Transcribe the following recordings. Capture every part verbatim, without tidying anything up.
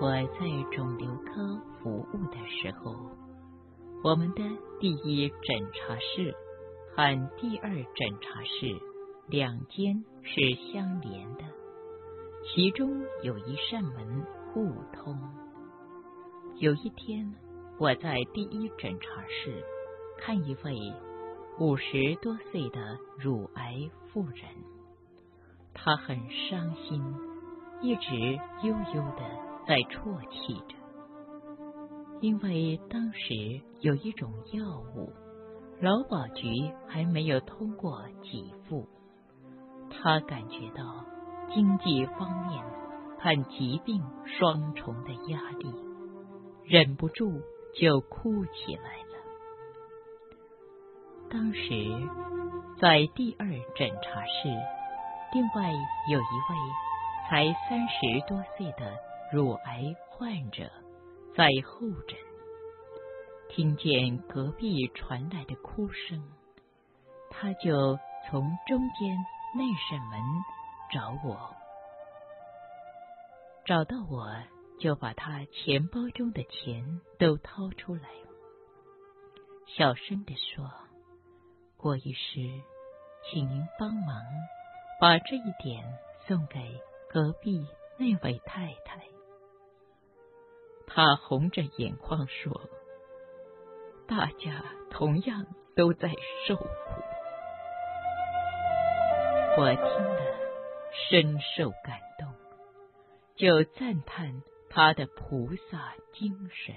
我在肿瘤科服务的时候，我们的第一诊查室和第二诊查室两间是相连的，其中有一扇门互通。有一天，我在第一诊查室看一位五十多岁的乳癌妇人，她很伤心，一直悠悠地在啜泣着，因为当时有一种药物，劳保局还没有通过给付，她感觉到经济方面和疾病双重的压力，忍不住就哭起来了。当时在第二诊查室，另外有一位才三十多岁的乳癌患者在候诊，听见隔壁传来的哭声，他就从中间那扇门找我，找到我就把他钱包中的钱都掏出来，小声地说：郭医师，请您帮忙把这一点送给隔壁那位太太。他红着眼眶说：大家同样都在受苦。我听了深受感动，就赞叹他的菩萨精神。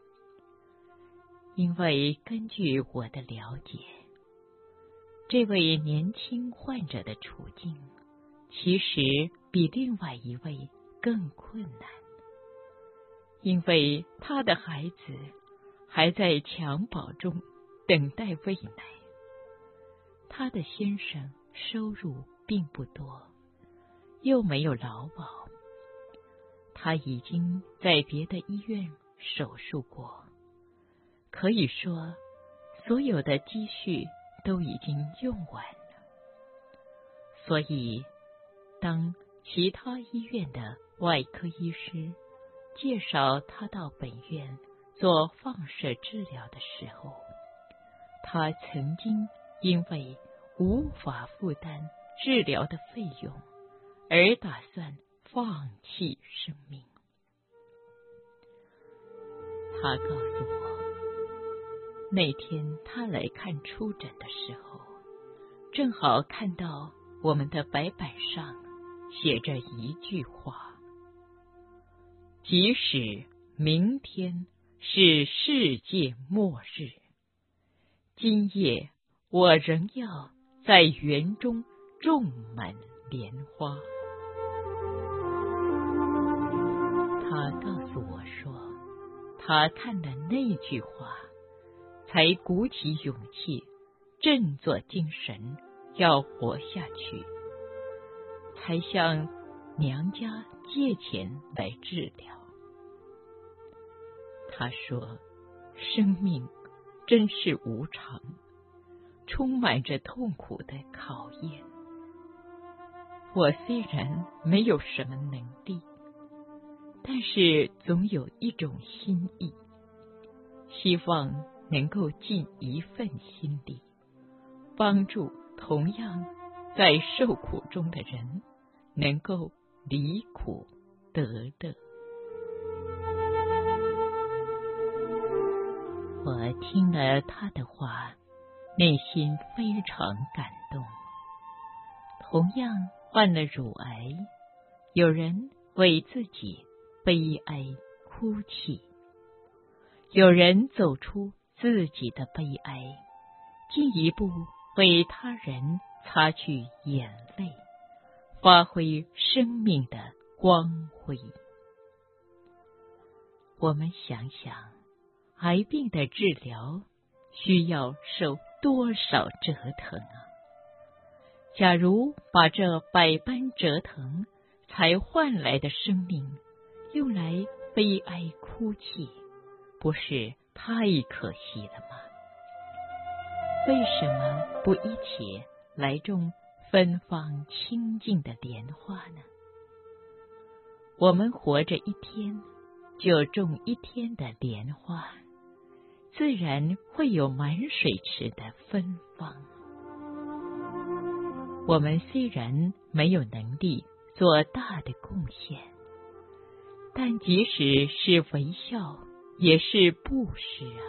因为根据我的了解，这位年轻患者的处境其实比另外一位更困难，因为他的孩子还在襁褓中等待喂奶，他的先生收入并不多，又没有劳保，他已经在别的医院手术过，可以说所有的积蓄都已经用完了。所以当其他医院的外科医师介绍他到本院做放射治疗的时候，他曾经因为无法负担治疗的费用而打算放弃生命。他告诉我，那天他来看初诊的时候，正好看到我们的白板上写着一句话：即使明天是世界末日，今夜我仍要在园中种满莲花。他告诉我说，他看了那句话，才鼓起勇气，振作精神，要活下去，才向娘家借钱来治疗。他说，生命真是无常，充满着痛苦的考验。我虽然没有什么能力，但是总有一种心意，希望能够尽一份心力，帮助同样在受苦中的人能够离苦得乐。我听了他的话，内心非常感动。同样患了乳癌，有人为自己悲哀哭泣，有人走出自己的悲哀，进一步为他人擦去眼泪，发挥生命的光辉。我们想想，癌病的治疗需要受多少折腾啊！假如把这百般折腾才换来的生命用来悲哀哭泣，不是太可惜了吗？为什么不一起来种芬芳清净的莲花呢？我们活着一天， 就种一天的莲花，自然会有满水池的芬芳。我们虽然没有能力做大的贡献，但即使是微笑，也是布施啊。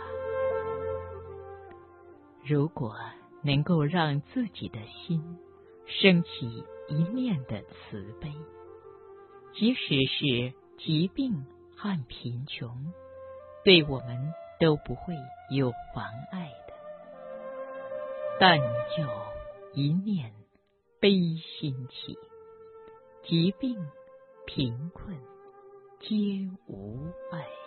如果能够让自己的心升起一念的慈悲，即使是疾病和贫穷，对我们都不会有妨碍的。但就一念悲心起，疾病贫困皆无碍。